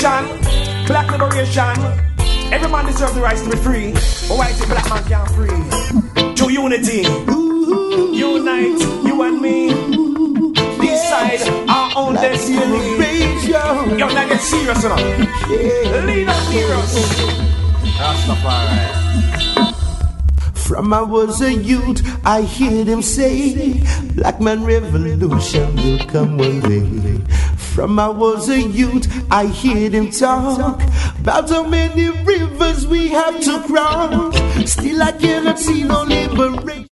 liberation, black liberation. Every man deserves the right to be free. But why is it black man can't free? True unity. Unite, you and me. Decide our own destiny. Yo, now get serious enough. Lead up heroes. From I was a youth, I hear them say, Black man revolution will come one day. From I was a youth, I hear them talk about how many rivers we have to cross. Still I cannot see no liberation.